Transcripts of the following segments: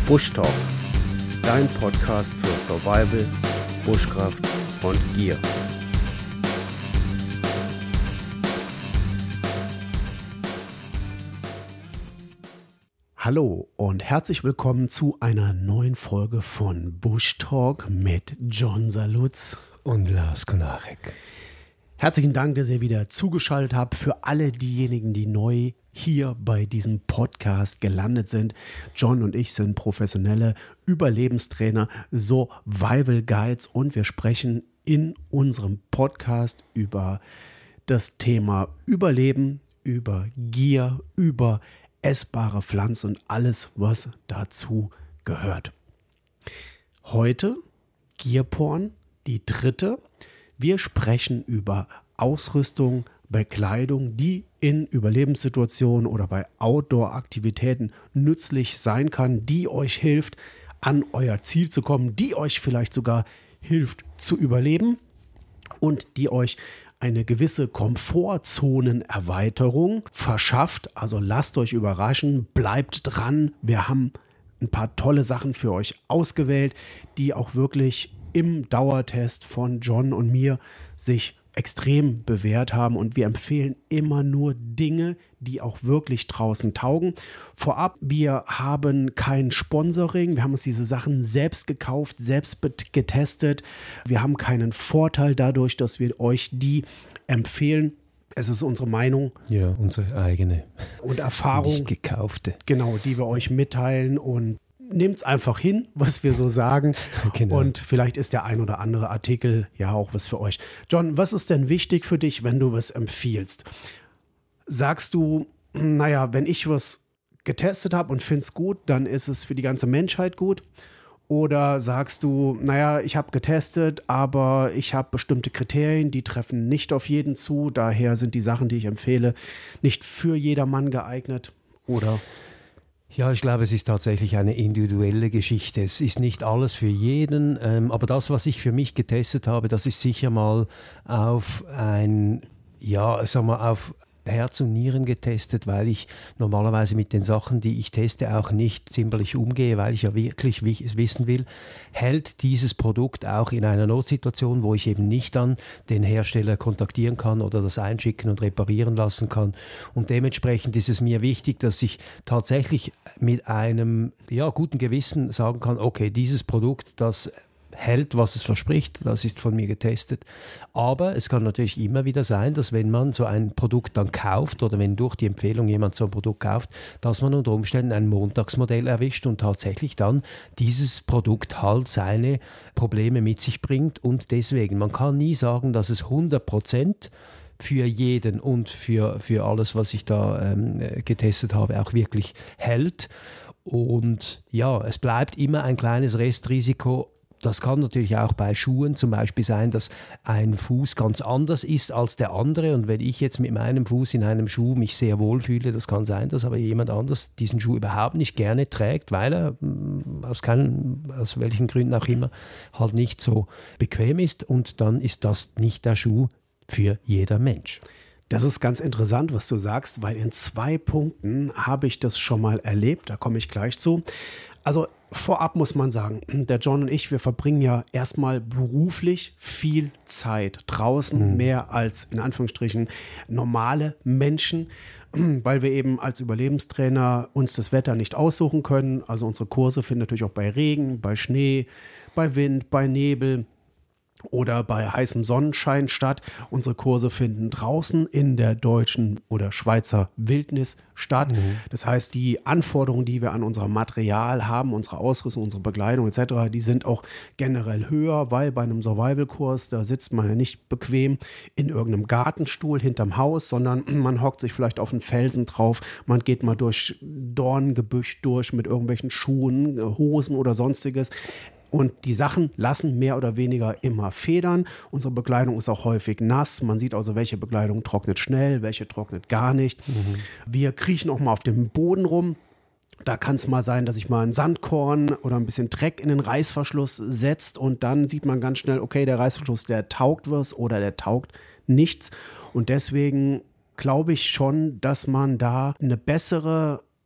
Bush Talk, dein Podcast für Survival, Bushcraft und Gear. Hallo und herzlich willkommen zu einer neuen Folge von Bush Talk mit John Salutz und Lars Konarek. Herzlichen Dank, dass ihr wieder zugeschaltet habt. Für alle diejenigen, die neu hier bei diesem Podcast gelandet sind. John und ich sind professionelle Überlebenstrainer, Survival Guides, und wir sprechen in unserem Podcast über das Thema Überleben, über Gear, über essbare Pflanzen und alles, was dazu gehört. Heute Gearporn, die dritte. Wir sprechen über Ausrüstung, Bekleidung, die in Überlebenssituationen oder bei Outdoor-Aktivitäten nützlich sein kann, die euch hilft, an euer Ziel zu kommen, die euch vielleicht sogar hilft zu überleben und die euch eine gewisse Komfortzonenerweiterung verschafft. Also lasst euch überraschen, bleibt dran. Wir haben ein paar tolle Sachen für euch ausgewählt, die auch wirklich im Dauertest von John und mir sich extrem bewährt haben, und wir empfehlen immer nur Dinge, die auch wirklich draußen taugen. Vorab, wir haben kein Sponsoring, wir haben uns diese Sachen selbst gekauft, selbst getestet. Wir haben keinen Vorteil dadurch, dass wir euch die empfehlen. Es ist unsere Meinung. Ja, unsere eigene. Und Erfahrung. Nicht gekaufte. Genau, die wir euch mitteilen, und nehmt es einfach hin, was wir so sagen. Genau. Und vielleicht ist der ein oder andere Artikel ja auch was für euch. John, was ist denn wichtig für dich, wenn du was empfiehlst? Sagst du, naja, wenn ich was getestet habe und finde es gut, dann ist es für die ganze Menschheit gut? Oder sagst du, naja, ich habe getestet, aber ich habe bestimmte Kriterien, die treffen nicht auf jeden zu, daher sind die Sachen, die ich empfehle, nicht für jedermann geeignet? Oder? Ja, ich glaube, es ist tatsächlich eine individuelle Geschichte. Es ist nicht alles für jeden, aber das, was ich für mich getestet habe, das ist sicher mal auf auf Herz und Nieren getestet, weil ich normalerweise mit den Sachen, die ich teste, auch nicht zimperlich umgehe, weil ich ja wirklich wissen will, hält dieses Produkt auch in einer Notsituation, wo ich eben nicht dann den Hersteller kontaktieren kann oder das einschicken und reparieren lassen kann. Und dementsprechend ist es mir wichtig, dass ich tatsächlich mit einem guten Gewissen sagen kann, okay, dieses Produkt, das hält, was es verspricht, das ist von mir getestet. Aber es kann natürlich immer wieder sein, dass wenn man so ein Produkt dann kauft oder wenn durch die Empfehlung jemand so ein Produkt kauft, dass man unter Umständen ein Montagsmodell erwischt und tatsächlich dann dieses Produkt halt seine Probleme mit sich bringt. Und deswegen, man kann nie sagen, dass es 100% für jeden und für alles, was ich da getestet habe, auch wirklich hält. Und ja, es bleibt immer ein kleines Restrisiko. Das kann natürlich auch bei Schuhen zum Beispiel sein, dass ein Fuß ganz anders ist als der andere, und wenn ich jetzt mit meinem Fuß in einem Schuh mich sehr wohl fühle, das kann sein, dass aber jemand anders diesen Schuh überhaupt nicht gerne trägt, weil er aus welchen Gründen auch immer halt nicht so bequem ist, und dann ist das nicht der Schuh für jeder Mensch. Das ist ganz interessant, was du sagst, weil in 2 Punkten habe ich das schon mal erlebt, da komme ich gleich zu. Also vorab muss man sagen, der John und ich, wir verbringen ja erstmal beruflich viel Zeit draußen, mehr als in Anführungsstrichen normale Menschen, weil wir eben als Überlebenstrainer uns das Wetter nicht aussuchen können. Also unsere Kurse finden natürlich auch bei Regen, bei Schnee, bei Wind, bei Nebel oder bei heißem Sonnenschein statt. Unsere Kurse finden draußen in der deutschen oder Schweizer Wildnis statt. Das heißt, die Anforderungen, die wir an unser Material haben, unsere Ausrüstung, unsere Bekleidung etc., die sind auch generell höher, weil bei einem Survival-Kurs, da sitzt man ja nicht bequem in irgendeinem Gartenstuhl hinterm Haus, sondern man hockt sich vielleicht auf einen Felsen drauf, man geht mal durch Dornengebüsch durch mit irgendwelchen Schuhen, Hosen oder sonstiges. Und die Sachen lassen mehr oder weniger immer federn. Unsere Bekleidung ist auch häufig nass. Man sieht also, welche Bekleidung trocknet schnell, welche trocknet gar nicht. Wir kriechen auch mal auf dem Boden rum. Da kann es mal sein, dass sich mal ein Sandkorn oder ein bisschen Dreck in den Reißverschluss setzt, und dann sieht man ganz schnell, okay, der Reißverschluss, der taugt was oder der taugt nichts. Und deswegen glaube ich schon, dass man da eine bessere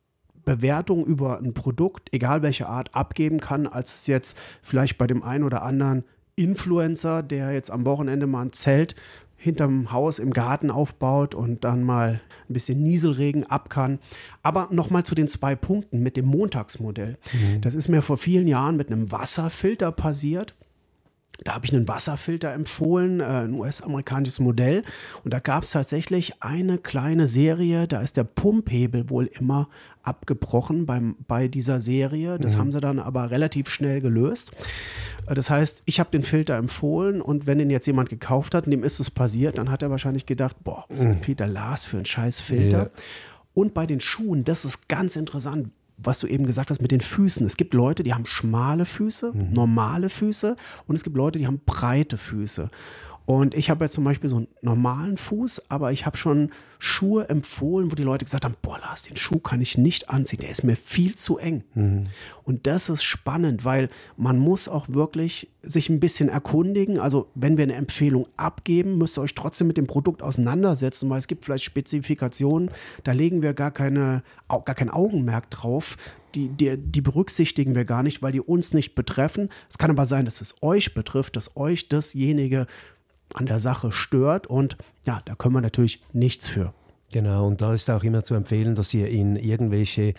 Bewertung über ein Produkt, egal welche Art, abgeben kann, als es jetzt vielleicht bei dem einen oder anderen Influencer, der jetzt am Wochenende mal ein Zelt hinterm Haus im Garten aufbaut und dann mal ein bisschen Nieselregen ab kann. Aber nochmal zu den 2 Punkten mit dem Montagsmodell. Das ist mir vor vielen Jahren mit einem Wasserfilter passiert. Da habe ich einen Wasserfilter empfohlen, ein US-amerikanisches Modell. Und da gab es tatsächlich eine kleine Serie, da ist der Pumphebel wohl immer abgebrochen bei dieser Serie. Das haben sie dann aber relativ schnell gelöst. Das heißt, ich habe den Filter empfohlen und wenn den jetzt jemand gekauft hat und dem ist es passiert, dann hat er wahrscheinlich gedacht, boah, was ist Peter Lars für ein scheiß Filter? Ja. Und bei den Schuhen, das ist ganz interessant, was du eben gesagt hast mit den Füßen. Es gibt Leute, die haben schmale Füße, normale Füße und es gibt Leute, die haben breite Füße. Und ich habe jetzt zum Beispiel so einen normalen Fuß, aber ich habe schon Schuhe empfohlen, wo die Leute gesagt haben, boah Lars, den Schuh kann ich nicht anziehen, der ist mir viel zu eng. Und das ist spannend, weil man muss auch wirklich sich ein bisschen erkundigen. Also wenn wir eine Empfehlung abgeben, müsst ihr euch trotzdem mit dem Produkt auseinandersetzen, weil es gibt vielleicht Spezifikationen, da legen wir gar kein Augenmerk drauf. Die berücksichtigen wir gar nicht, weil die uns nicht betreffen. Es kann aber sein, dass es euch betrifft, dass euch dasjenige an der Sache stört und ja, da können wir natürlich nichts für. Genau, und da ist auch immer zu empfehlen, dass ihr in irgendwelche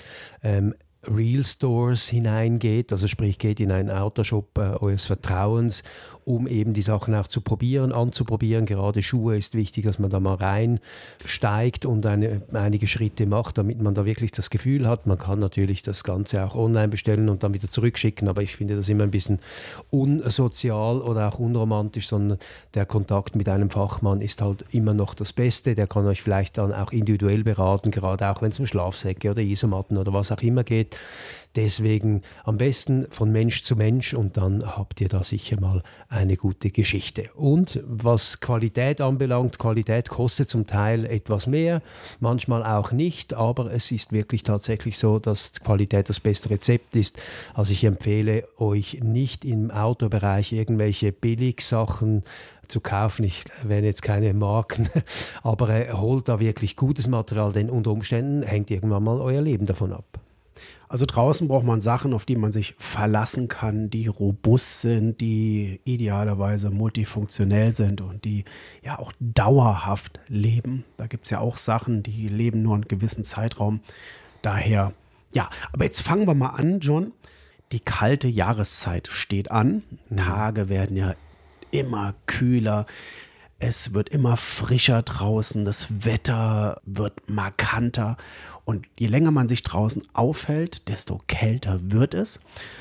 Real Stores hineingeht, also sprich geht in einen Autoshop eures Vertrauens, um eben die Sachen auch zu probieren, anzuprobieren. Gerade Schuhe ist wichtig, dass man da mal reinsteigt und einige Schritte macht, damit man da wirklich das Gefühl hat. Man kann natürlich das Ganze auch online bestellen und dann wieder zurückschicken, aber ich finde das immer ein bisschen unsozial oder auch unromantisch, sondern der Kontakt mit einem Fachmann ist halt immer noch das Beste. Der kann euch vielleicht dann auch individuell beraten, gerade auch wenn es um Schlafsäcke oder Isomatten oder was auch immer geht. Deswegen am besten von Mensch zu Mensch und dann habt ihr da sicher mal eine gute Geschichte. Und was Qualität anbelangt, Qualität kostet zum Teil etwas mehr, manchmal auch nicht, aber es ist wirklich tatsächlich so, dass Qualität das beste Rezept ist. Also ich empfehle euch nicht im Autobereich irgendwelche Billigsachen zu kaufen. Ich erwähne jetzt keine Marken, aber holt da wirklich gutes Material, denn unter Umständen hängt irgendwann mal euer Leben davon ab. Also draußen braucht man Sachen, auf die man sich verlassen kann, die robust sind, die idealerweise multifunktionell sind und die ja auch dauerhaft leben. Da gibt es ja auch Sachen, die leben nur einen gewissen Zeitraum. Daher, ja, aber jetzt fangen wir mal an, John. Die kalte Jahreszeit steht an. Tage werden ja immer kühler. Es wird immer frischer draußen, das Wetter wird markanter und je länger man sich draußen aufhält, desto kälter wird es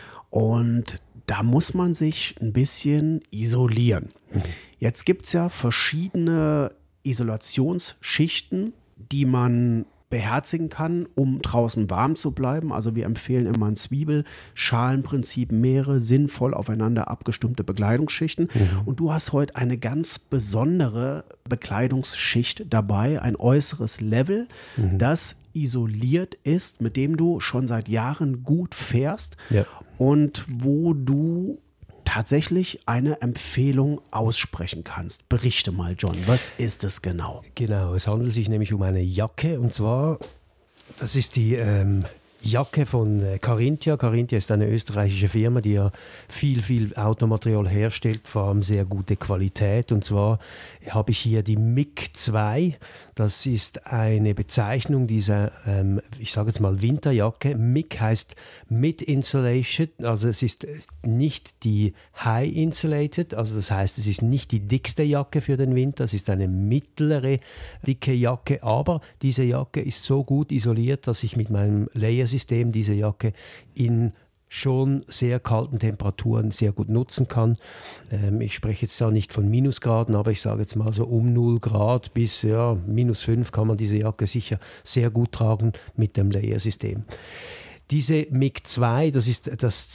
und da muss man sich ein bisschen isolieren. Jetzt gibt es ja verschiedene Isolationsschichten, die man beherzigen kann, um draußen warm zu bleiben. Also wir empfehlen immer ein Zwiebelschalenprinzip, mehrere sinnvoll aufeinander abgestimmte Bekleidungsschichten. Und du hast heute eine ganz besondere Bekleidungsschicht dabei, ein äußeres Level, das isoliert ist, mit dem du schon seit Jahren gut fährst und wo du tatsächlich eine Empfehlung aussprechen kannst. Berichte mal, John, was ist es genau? Genau, es handelt sich nämlich um eine Jacke und zwar, das ist die Jacke von Carinthia. Carinthia ist eine österreichische Firma, die ja viel Automaterial herstellt, vor allem sehr gute Qualität. Und zwar habe ich hier die MIG 2. Das ist eine Bezeichnung dieser, ich sage jetzt mal Winterjacke. MIG heißt Mid Insulation, also es ist nicht die High Insulated, also das heißt, es ist nicht die dickste Jacke für den Winter, es ist eine mittlere dicke Jacke, aber diese Jacke ist so gut isoliert, dass ich mit meinem Layersystem diese Jacke in schon sehr kalten Temperaturen sehr gut nutzen kann. Ich spreche jetzt da nicht von Minusgraden, aber ich sage jetzt mal so um 0 Grad bis -5 kann man diese Jacke sicher sehr gut tragen mit dem Layersystem. Diese MIG 2, das ist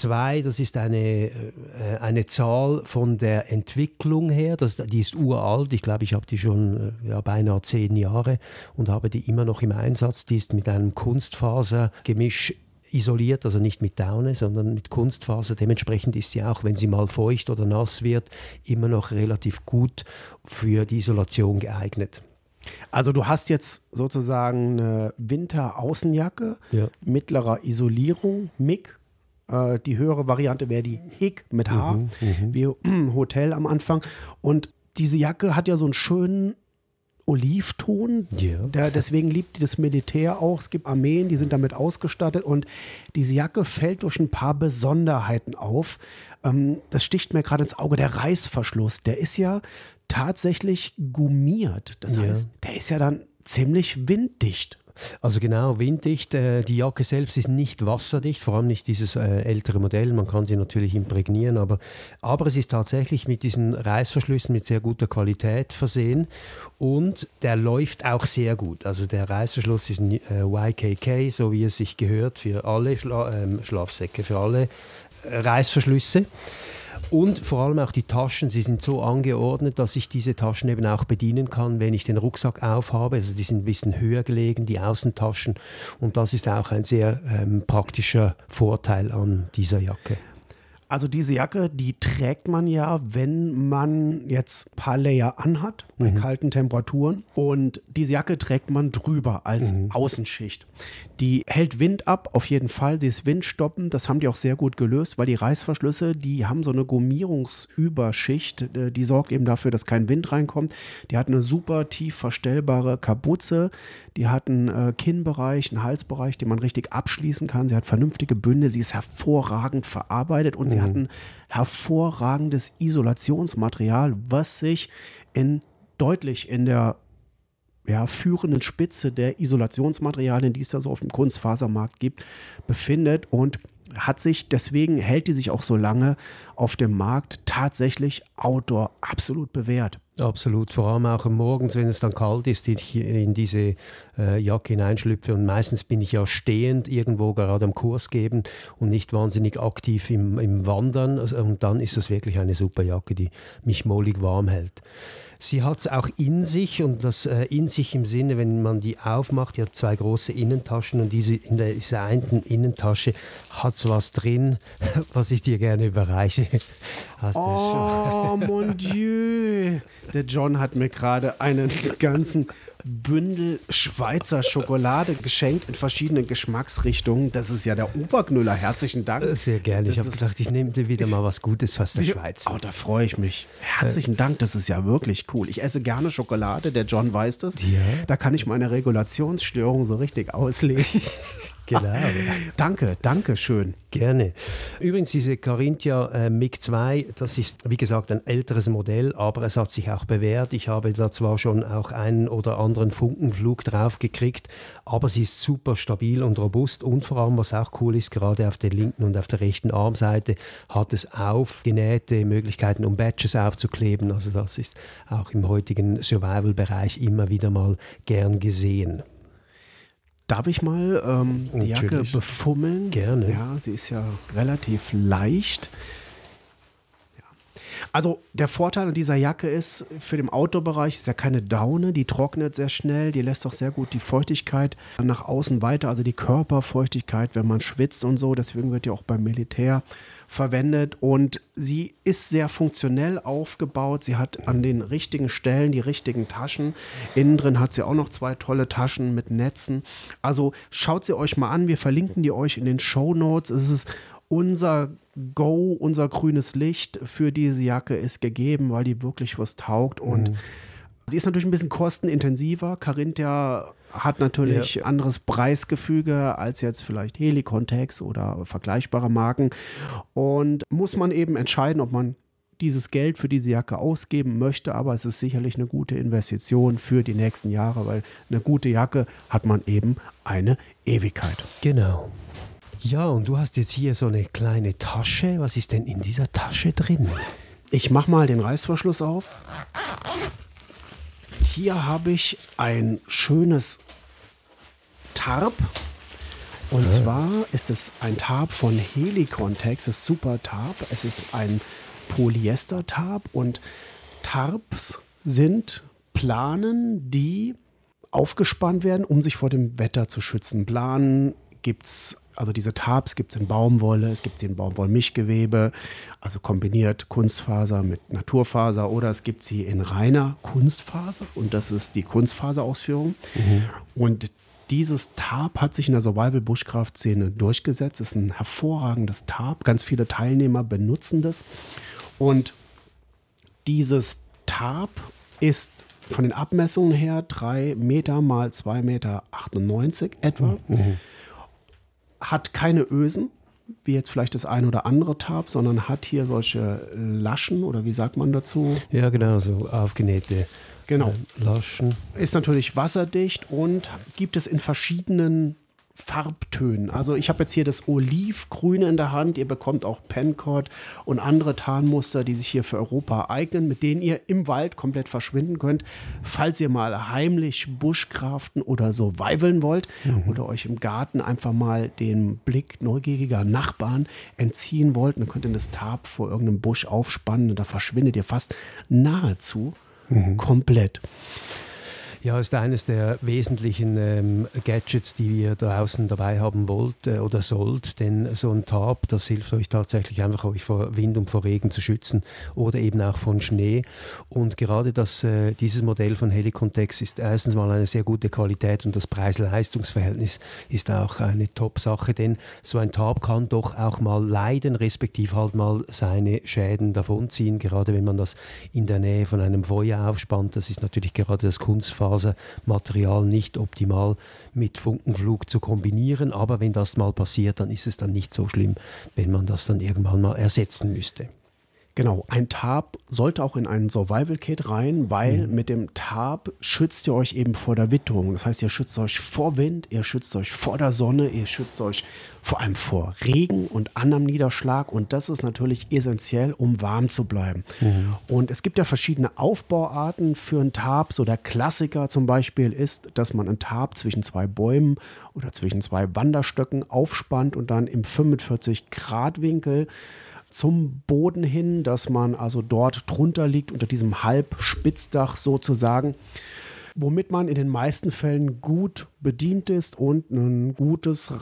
eine Zahl von der Entwicklung her, die ist uralt, ich glaube, ich habe die schon beinahe 10 Jahre und habe die immer noch im Einsatz. Die ist mit einem Kunstfasergemisch isoliert, also nicht mit Daune, sondern mit Kunstfaser. Dementsprechend ist sie auch, wenn sie mal feucht oder nass wird, immer noch relativ gut für die Isolation geeignet. Also du hast jetzt sozusagen eine Winteraußenjacke, mittlerer Isolierung, MIG. Die höhere Variante wäre die HIG mit H, wie Hotel am Anfang. Und diese Jacke hat ja so einen schönen Olivton. Deswegen liebt die das Militär auch. Es gibt Armeen, die sind damit ausgestattet. Und diese Jacke fällt durch ein paar Besonderheiten auf. Das sticht mir gerade ins Auge. Der Reißverschluss, der ist ja tatsächlich gummiert. Das heißt, der ist ja dann ziemlich winddicht. Also genau, winddicht. Die Jacke selbst ist nicht wasserdicht, vor allem nicht dieses ältere Modell. Man kann sie natürlich imprägnieren, aber es ist tatsächlich mit diesen Reißverschlüssen mit sehr guter Qualität versehen und der läuft auch sehr gut. Also der Reißverschluss ist ein YKK, so wie es sich gehört, für alle Schlafsäcke, für alle Reißverschlüsse. Und vor allem auch die Taschen, sie sind so angeordnet, dass ich diese Taschen eben auch bedienen kann, wenn ich den Rucksack aufhabe. Also die sind ein bisschen höher gelegen, die Außentaschen. Und das ist auch ein sehr praktischer Vorteil an dieser Jacke. Also diese Jacke, die trägt man ja, wenn man jetzt ein paar Layer anhat, bei kalten Temperaturen. Und diese Jacke trägt man drüber als Außenschicht. Die hält Wind ab, auf jeden Fall. Sie ist windstoppend. Das haben die auch sehr gut gelöst, weil die Reißverschlüsse, die haben so eine Gummierungsüberschicht. Die sorgt eben dafür, dass kein Wind reinkommt. Die hat eine super tief verstellbare Kapuze. Die hat einen Kinnbereich, einen Halsbereich, den man richtig abschließen kann. Sie hat vernünftige Bünde. Sie ist hervorragend verarbeitet und sie hat ein hervorragendes Isolationsmaterial, was sich deutlich in der führenden Spitze der Isolationsmaterialien, die es da so auf dem Kunstfasermarkt gibt, befindet und deswegen hält die sich auch so lange auf dem Markt tatsächlich outdoor absolut bewährt. Absolut, vor allem auch morgens, wenn es dann kalt ist, ich in diese Jacke hineinschlüpfe und meistens bin ich ja stehend irgendwo gerade am Kurs geben und nicht wahnsinnig aktiv im Wandern und dann ist das wirklich eine super Jacke, die mich mollig warm hält. Sie hat es auch in sich und das in sich im Sinne, wenn man die aufmacht, die hat 2 große Innentaschen und in dieser einen Innentasche hat es was drin, was ich dir gerne überreiche. Mon Dieu! Der John hat mir gerade einen ganzen Bündel Schweizer Schokolade geschenkt in verschiedenen Geschmacksrichtungen. Das ist ja der Oberknüller. Herzlichen Dank. Sehr gerne. Ich habe gesagt, ich nehme dir wieder mal was Gutes aus der Schweiz. Oh, da freue ich mich. Herzlichen Dank. Das ist ja wirklich cool. Ich esse gerne Schokolade. Der John weiß das. Ja. Da kann ich meine Regulationsstörung so richtig auslegen. Genau. Danke schön. Gerne. Übrigens, diese Carinthia MIG 2, das ist, wie gesagt, ein älteres Modell, aber es hat sich auch bewährt. Ich habe da zwar schon auch einen oder anderen Funkenflug drauf gekriegt, aber sie ist super stabil und robust und vor allem, was auch cool ist, gerade auf der linken und auf der rechten Armseite hat es aufgenähte Möglichkeiten, um Badges aufzukleben. Also das ist auch im heutigen Survival-Bereich immer wieder mal gern gesehen. Darf ich mal die Jacke befummeln? Gerne. Ja, sie ist ja relativ leicht. Ja. Also der Vorteil an dieser Jacke ist, für den Outdoor-Bereich ist ja keine Daune, die trocknet sehr schnell, die lässt auch sehr gut die Feuchtigkeit nach außen weiter, also die Körperfeuchtigkeit, wenn man schwitzt und so, deswegen wird die auch beim Militär verwendet und sie ist sehr funktionell aufgebaut. Sie hat an den richtigen Stellen die richtigen Taschen. Innen drin hat sie auch noch 2 tolle Taschen mit Netzen. Also schaut sie euch mal an. Wir verlinken die euch in den Shownotes. Es ist unser Go, unser grünes Licht für diese Jacke ist gegeben, weil die wirklich was taugt und sie ist natürlich ein bisschen kostenintensiver. Carinthia hat natürlich anderes Preisgefüge als jetzt vielleicht Helicontex oder vergleichbare Marken. Und muss man eben entscheiden, ob man dieses Geld für diese Jacke ausgeben möchte. Aber es ist sicherlich eine gute Investition für die nächsten Jahre, weil eine gute Jacke hat man eben eine Ewigkeit. Genau. Ja, und du hast jetzt hier so eine kleine Tasche. Was ist denn in dieser Tasche drin? Ich mache mal den Reißverschluss auf. Hier habe ich ein schönes Tarp. Und zwar ist es ein Tarp von Helicontex. Das ist super Tarp. Es ist ein Polyester-Tarp. Und Tarps sind Planen, die aufgespannt werden, um sich vor dem Wetter zu schützen. Planen gibt es Also diese Tabs gibt es in Baumwolle, es gibt sie in Baumwollmischgewebe, also kombiniert Kunstfaser mit Naturfaser, oder es gibt sie in reiner Kunstfaser und das ist die Kunstfaserausführung. Und dieses Tarp hat sich in der Survival-Bushcraft-Szene durchgesetzt. Es ist ein hervorragendes Tarp. Ganz viele Teilnehmer benutzen das. Und dieses Tarp ist von den Abmessungen her 3 Meter mal 2,98 Meter etwa. Hat keine Ösen, wie jetzt vielleicht das ein oder andere Tarp, sondern hat hier solche Laschen, oder wie sagt man dazu? Ja, genau, so aufgenähte Laschen. Ist natürlich wasserdicht und gibt es in verschiedenen Farbtönen. Also ich habe jetzt hier das Olivgrüne in der Hand. Ihr bekommt auch Pencord und andere Tarnmuster, die sich hier für Europa eignen, mit denen ihr im Wald komplett verschwinden könnt, falls ihr mal heimlich Bushcraften oder survivalen wollt oder euch im Garten einfach mal den Blick neugieriger Nachbarn entziehen wollt. Dann könnt ihr das Tarp vor irgendeinem Busch aufspannen und da verschwindet ihr fast nahezu komplett. Ja, ist eines der wesentlichen Gadgets, die ihr draußen dabei haben wollt oder sollt, denn so ein Tarp, das hilft euch tatsächlich einfach, euch vor Wind und vor Regen zu schützen oder eben auch von Schnee. Und gerade dieses Modell von Helicontex ist erstens mal eine sehr gute Qualität und das Preis-Leistungs-Verhältnis ist auch eine Top-Sache, denn so ein Tarp kann doch auch mal leiden, respektive halt mal seine Schäden davonziehen, gerade wenn man das in der Nähe von einem Feuer aufspannt. Das ist natürlich gerade das Kunstfasermaterial nicht optimal mit Funkenflug zu kombinieren, aber wenn das mal passiert, dann ist es dann nicht so schlimm, wenn man das dann irgendwann mal ersetzen müsste. Genau, ein Tarp sollte auch in ein Survival-Kit rein, weil mit dem Tarp schützt ihr euch eben vor der Witterung. Das heißt, ihr schützt euch vor Wind, ihr schützt euch vor der Sonne, ihr schützt euch vor allem vor Regen und anderem Niederschlag. Und das ist natürlich essentiell, um warm zu bleiben. Und es gibt ja verschiedene Aufbauarten für ein Tarp. So der Klassiker zum Beispiel ist, dass man ein Tarp zwischen 2 Bäumen oder zwischen 2 Wanderstöcken aufspannt und dann im 45-Grad-Winkel zum Boden hin, dass man also dort drunter liegt, unter diesem Halbspitzdach sozusagen, womit man in den meisten Fällen gut bedient ist und ein gutes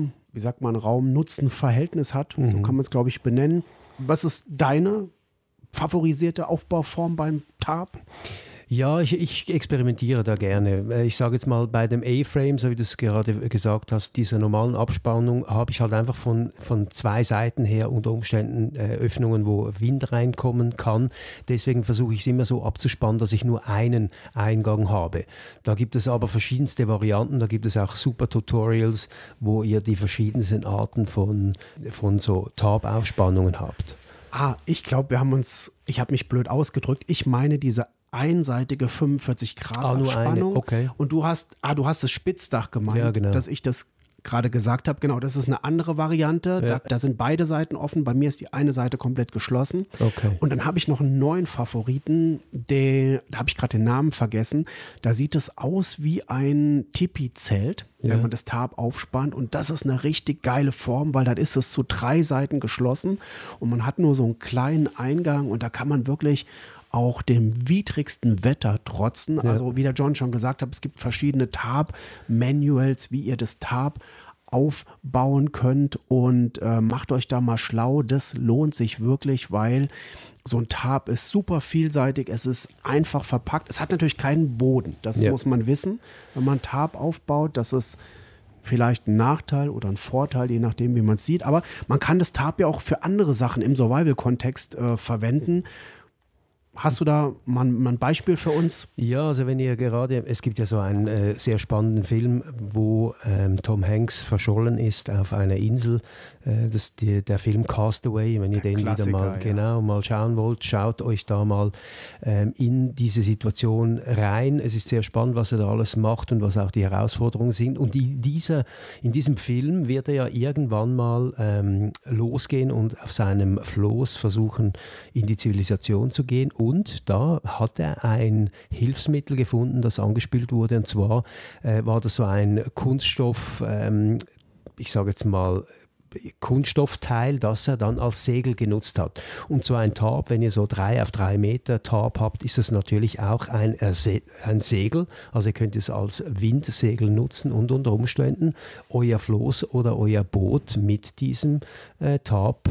Raum-Nutzen-Verhältnis hat. So kann man es, glaube ich, benennen. Was ist deine favorisierte Aufbauform beim Tarp? Ja, ich experimentiere da gerne. Ich sage jetzt mal, bei dem A-Frame, so wie du es gerade gesagt hast, dieser normalen Abspannung, habe ich halt einfach von 2 Seiten her unter Umständen Öffnungen, wo Wind reinkommen kann. Deswegen versuche ich es immer so abzuspannen, dass ich nur einen Eingang habe. Da gibt es aber verschiedenste Varianten. Da gibt es auch super Tutorials, wo ihr die verschiedensten Arten von so Tarp-Aufspannungen habt. Ich glaube, ich habe mich blöd ausgedrückt. Ich meine diese einseitige 45 Grad Abspannung. Okay. Und du hast das Spitzdach gemeint, ja, genau, dass ich das gerade gesagt habe. Genau, das ist eine andere Variante. Ja. Da sind beide Seiten offen. Bei mir ist die eine Seite komplett geschlossen. Okay. Und dann habe ich noch einen neuen Favoriten, da habe ich gerade den Namen vergessen. Da sieht es aus wie ein Tipi-Zelt, wenn man das Tarp aufspannt. Und das ist eine richtig geile Form, weil dann ist es zu 3 Seiten geschlossen und man hat nur so einen kleinen Eingang und da kann man wirklich auch dem widrigsten Wetter trotzen. Ja. Also wie der John schon gesagt hat, es gibt verschiedene Tarp-Manuals, wie ihr das Tarp aufbauen könnt und macht euch da mal schlau. Das lohnt sich wirklich, weil so ein Tarp ist super vielseitig, es ist einfach verpackt. Es hat natürlich keinen Boden, das muss man wissen. Wenn man Tarp aufbaut, das ist vielleicht ein Nachteil oder ein Vorteil, je nachdem, wie man es sieht. Aber man kann das Tarp ja auch für andere Sachen im Survival-Kontext verwenden. Hast du da mal ein Beispiel für uns? Ja, also wenn ihr es gibt ja so einen sehr spannenden Film, wo Tom Hanks verschollen ist auf einer Insel. Der Film Castaway, wenn ihr den Klassiker, wieder mal schauen wollt, schaut euch da mal in diese Situation rein. Es ist sehr spannend, was er da alles macht und was auch die Herausforderungen sind. Und in diesem Film wird er ja irgendwann mal losgehen und auf seinem Floß versuchen, in die Zivilisation zu gehen. Und da hat er ein Hilfsmittel gefunden, das angespielt wurde. Und zwar war das so ein Kunststoff, ich sage jetzt mal, Kunststoffteil, das er dann als Segel genutzt hat. Und so ein Tarp, wenn ihr so 3 auf 3 Meter Tarp habt, ist es natürlich auch ein Segel. Also ihr könnt es als Windsegel nutzen und unter Umständen euer Floß oder euer Boot mit diesem Tarp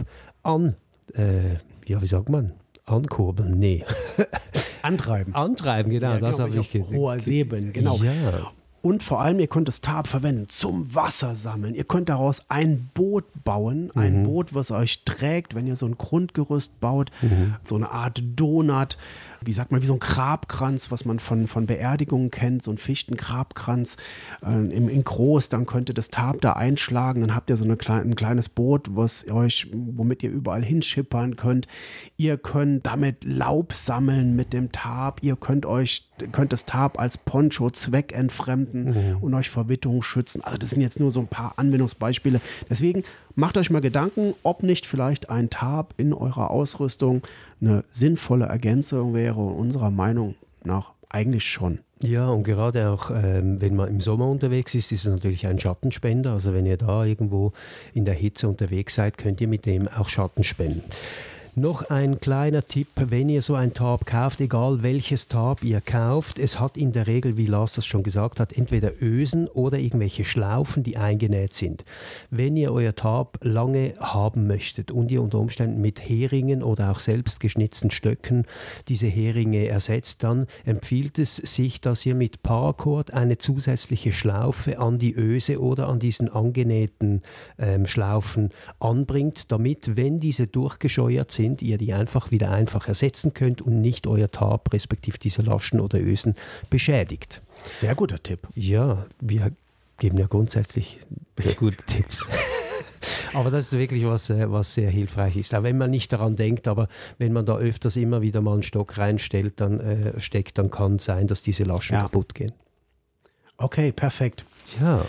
ankurbeln? Nee. Antreiben. Antreiben, genau, Ja, das habe ich auf hoher See bin, genau. Ja. Und vor allem, ihr könnt das Tarp verwenden zum Wasser sammeln. Ihr könnt daraus ein Boot bauen, ein Boot, was euch trägt, wenn ihr so ein Grundgerüst baut, so eine Art Donut, wie sagt man, wie so ein Grabkranz, was man von Beerdigungen kennt, so ein Fichtengrabkranz in groß, dann könnt ihr das Tarp da einschlagen, dann habt ihr so ein kleines Boot, womit ihr überall hinschippern könnt. Ihr könnt damit Laub sammeln mit dem Tarp, ihr könnt das Tarp als Poncho zweckentfremden und euch vor Witterung schützen. Also das sind jetzt nur so ein paar Anwendungsbeispiele. Deswegen macht euch mal Gedanken, ob nicht vielleicht ein Tarp in eurer Ausrüstung eine sinnvolle Ergänzung wäre. Unserer Meinung nach eigentlich schon. Ja, und gerade auch, wenn man im Sommer unterwegs ist, ist es natürlich ein Schattenspender. Also wenn ihr da irgendwo in der Hitze unterwegs seid, könnt ihr mit dem auch Schatten spenden. Noch ein kleiner Tipp, wenn ihr so ein Tarp kauft, egal welches Tarp ihr kauft, es hat in der Regel, wie Lars das schon gesagt hat, entweder Ösen oder irgendwelche Schlaufen, die eingenäht sind. Wenn ihr euer Tarp lange haben möchtet und ihr unter Umständen mit Heringen oder auch selbst geschnitzten Stöcken diese Heringe ersetzt, dann empfiehlt es sich, dass ihr mit Paracord eine zusätzliche Schlaufe an die Öse oder an diesen angenähten Schlaufen anbringt, damit, wenn diese durchgescheuert sind, ihr die einfach ersetzen könnt und nicht euer Tarp respektive diese Laschen oder Ösen beschädigt. Sehr guter Tipp. Ja, wir geben ja grundsätzlich gute Tipps. Aber das ist wirklich was sehr hilfreich ist. Auch wenn man nicht daran denkt, aber wenn man da öfters immer wieder mal einen Stock reinstellt, dann kann es sein, dass diese Laschen kaputt gehen. Okay, perfekt. Ja.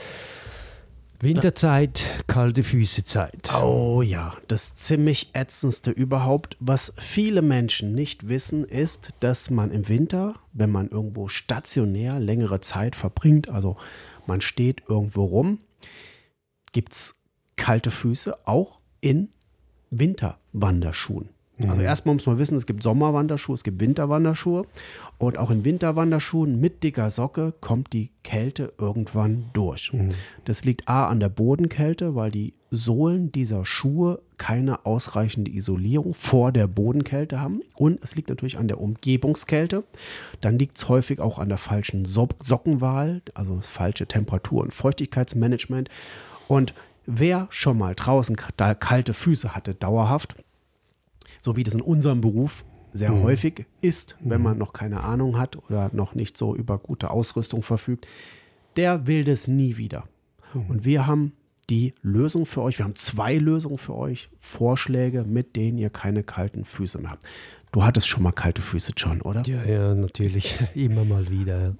Winterzeit, kalte Füßezeit. Oh ja, das ziemlich ätzendste überhaupt. Was viele Menschen nicht wissen, ist, dass man im Winter, wenn man irgendwo stationär längere Zeit verbringt, also man steht irgendwo rum, gibt es kalte Füße, auch in Winterwanderschuhen. Also erstmal muss man wissen, es gibt Sommerwanderschuhe, es gibt Winterwanderschuhe und auch in Winterwanderschuhen mit dicker Socke kommt die Kälte irgendwann durch. Das liegt an der Bodenkälte, weil die Sohlen dieser Schuhe keine ausreichende Isolierung vor der Bodenkälte haben und es liegt natürlich an der Umgebungskälte. Dann liegt es häufig auch an der falschen Sockenwahl, also das falsche Temperatur- und Feuchtigkeitsmanagement. Und wer schon mal draußen kalte Füße hatte, dauerhaft, so wie das in unserem Beruf sehr häufig ist, wenn man noch keine Ahnung hat oder noch nicht so über gute Ausrüstung verfügt, der will das nie wieder. Und wir haben die Lösung für euch, wir haben 2 Lösungen für euch, Vorschläge, mit denen ihr keine kalten Füße mehr habt. Du hattest schon mal kalte Füße, John, oder? Ja, natürlich, immer mal wieder. Ja.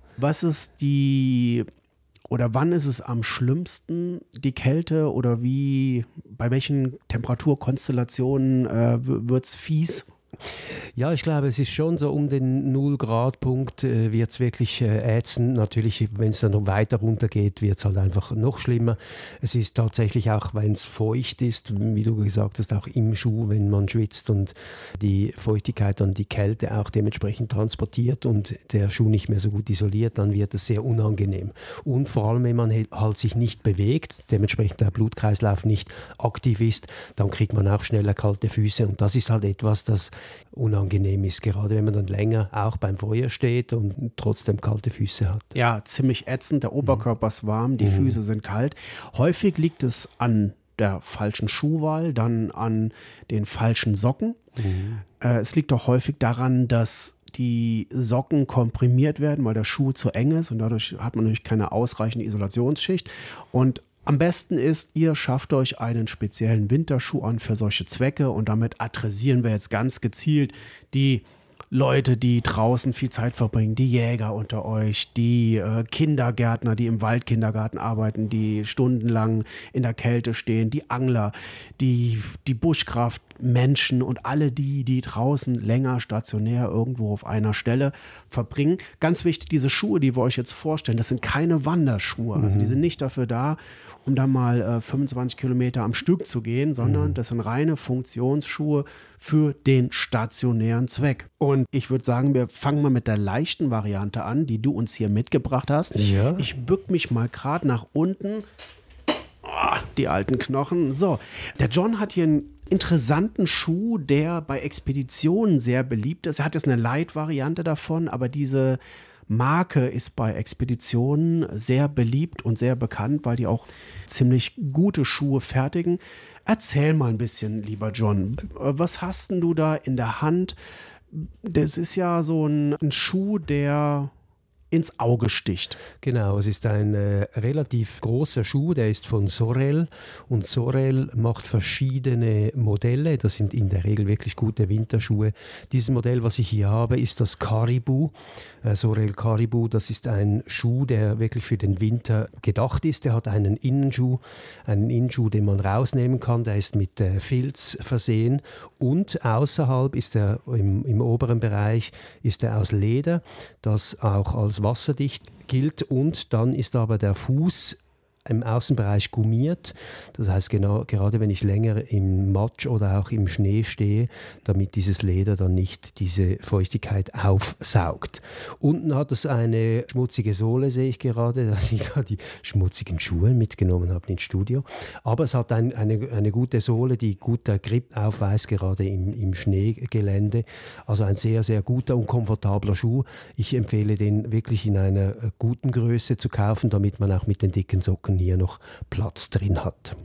Wann ist es am schlimmsten, die Kälte, oder bei welchen Temperaturkonstellationen wird es fies? Ja, ich glaube, es ist schon so um den 0-Grad-Punkt wird es wirklich ätzend. Natürlich, wenn es dann noch weiter runter geht, wird es halt einfach noch schlimmer. Es ist tatsächlich auch, wenn es feucht ist, wie du gesagt hast, auch im Schuh, wenn man schwitzt und die Feuchtigkeit dann die Kälte auch dementsprechend transportiert und der Schuh nicht mehr so gut isoliert, dann wird es sehr unangenehm. Und vor allem, wenn man halt sich nicht bewegt, dementsprechend der Blutkreislauf nicht aktiv ist, dann kriegt man auch schneller kalte Füße und das ist halt etwas, das unangenehm ist, gerade wenn man dann länger auch beim Feuer steht und trotzdem kalte Füße hat. Ja, ziemlich ätzend. Der Oberkörper ist warm, die Füße sind kalt. Häufig liegt es an der falschen Schuhwahl, dann an den falschen Socken. Es liegt auch häufig daran, dass die Socken komprimiert werden, weil der Schuh zu eng ist und dadurch hat man natürlich keine ausreichende Isolationsschicht. Und am besten ist, ihr schafft euch einen speziellen Winterschuh an für solche Zwecke und damit adressieren wir jetzt ganz gezielt die Leute, die draußen viel Zeit verbringen, die Jäger unter euch, die Kindergärtner, die im Waldkindergarten arbeiten, die stundenlang in der Kälte stehen, die Angler, die Buschkraft Menschen und alle die draußen länger stationär irgendwo auf einer Stelle verbringen. Ganz wichtig, diese Schuhe, die wir euch jetzt vorstellen, das sind keine Wanderschuhe. Also die sind nicht dafür da, um da mal 25 Kilometer am Stück zu gehen, sondern das sind reine Funktionsschuhe für den stationären Zweck. Und ich würde sagen, wir fangen mal mit der leichten Variante an, die du uns hier mitgebracht hast. Ja. Ich bück mich mal gerade nach unten. Die alten Knochen. So, der John hat hier einen interessanten Schuh, der bei Expeditionen sehr beliebt ist. Er hat jetzt eine Light-Variante davon, aber diese Marke ist bei Expeditionen sehr beliebt und sehr bekannt, weil die auch ziemlich gute Schuhe fertigen. Erzähl mal ein bisschen, lieber John. Was hast denn du da in der Hand? Das ist ja so ein Schuh, der ins Auge sticht. Genau, es ist ein relativ großer Schuh, der ist von Sorel und Sorel macht verschiedene Modelle, das sind in der Regel wirklich gute Winterschuhe. Dieses Modell, was ich hier habe, ist das Caribou, Sorel Caribou, das ist ein Schuh, der wirklich für den Winter gedacht ist. Der hat einen Innenschuh, den man rausnehmen kann, der ist mit Filz versehen und außerhalb ist er im oberen Bereich ist er aus Leder, das auch als wasserdicht gilt und dann ist aber der Fuß im Außenbereich gummiert. Das heißt, gerade wenn ich länger im Matsch oder auch im Schnee stehe, damit dieses Leder dann nicht diese Feuchtigkeit aufsaugt. Unten hat es eine schmutzige Sohle, sehe ich gerade, dass ich da die schmutzigen Schuhe mitgenommen habe ins Studio. Aber es hat eine gute Sohle, die guter Grip aufweist, gerade im Schneegelände. Also ein sehr, sehr guter und komfortabler Schuh. Ich empfehle den wirklich in einer guten Größe zu kaufen, damit man auch mit den dicken Socken hier noch Platz drin hat.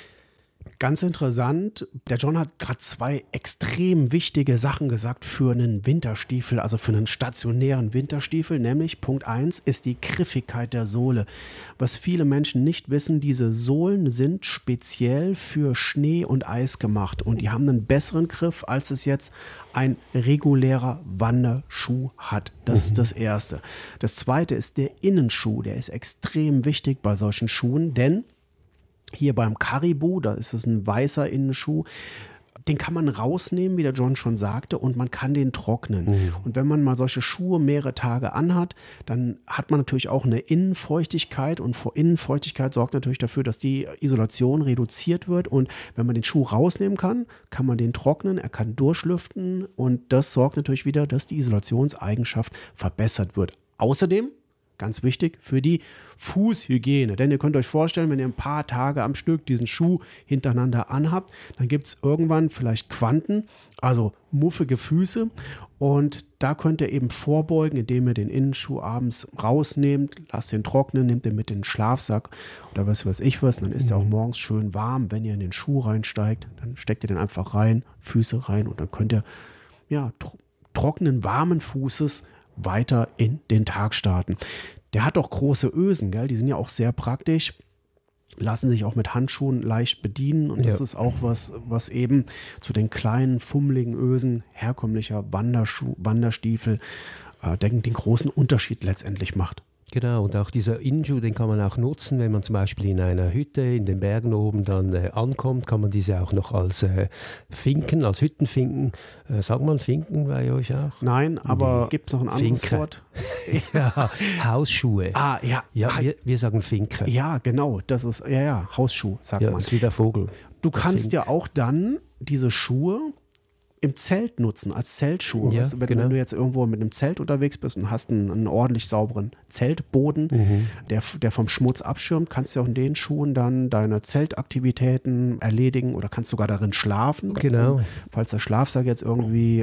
Ganz interessant, der John hat gerade 2 extrem wichtige Sachen gesagt für einen Winterstiefel, also für einen stationären Winterstiefel, nämlich Punkt 1 ist die Griffigkeit der Sohle. Was viele Menschen nicht wissen, diese Sohlen sind speziell für Schnee und Eis gemacht und die haben einen besseren Griff, als es jetzt ein regulärer Wanderschuh hat. Das ist das Erste. Das Zweite ist der Innenschuh, der ist extrem wichtig bei solchen Schuhen, denn hier beim Caribou, da ist es ein weißer Innenschuh, den kann man rausnehmen, wie der John schon sagte, und man kann den trocknen. Und wenn man mal solche Schuhe mehrere Tage anhat, dann hat man natürlich auch eine Innenfeuchtigkeit und Innenfeuchtigkeit sorgt natürlich dafür, dass die Isolation reduziert wird und wenn man den Schuh rausnehmen kann, kann man den trocknen, er kann durchlüften und das sorgt natürlich wieder, dass die Isolationseigenschaft verbessert wird. Außerdem ganz wichtig für die Fußhygiene. Denn ihr könnt euch vorstellen, wenn ihr ein paar Tage am Stück diesen Schuh hintereinander anhabt, dann gibt es irgendwann vielleicht Quanten, also muffige Füße. Und da könnt ihr eben vorbeugen, indem ihr den Innenschuh abends rausnehmt, lasst den trocknen, nehmt den mit in den Schlafsack oder was weiß ich was. Dann ist er auch morgens schön warm. Wenn ihr in den Schuh reinsteigt, dann steckt ihr den einfach rein, Füße rein und dann könnt ihr trockenen, warmen Fußes weiter in den Tag starten. Der hat auch große Ösen, gell? Die sind ja auch sehr praktisch, lassen sich auch mit Handschuhen leicht bedienen und das ist auch was eben zu den kleinen, fummeligen Ösen herkömmlicher Wanderstiefel den großen Unterschied letztendlich macht. Genau, und auch dieser Innenschuh, den kann man auch nutzen, wenn man zum Beispiel in einer Hütte in den Bergen oben dann ankommt, kann man diese auch noch als Finken, als Hüttenfinken, sagt man Finken bei euch auch? Nein, aber gibt es noch ein anderes Finke. Wort? Ja, Hausschuhe. Ja. Ja, wir sagen Finke. Ja, genau, das ist, Hausschuh, sagt man. Das ist wie der Vogel. Du kannst ja auch dann diese Schuhe im Zelt nutzen, als Zeltschuhe. Ja, wenn du jetzt irgendwo mit einem Zelt unterwegs bist und hast einen ordentlich sauberen Zeltboden, der vom Schmutz abschirmt, kannst du auch in den Schuhen dann deine Zeltaktivitäten erledigen oder kannst sogar darin schlafen. Genau. Falls der Schlafsack jetzt irgendwie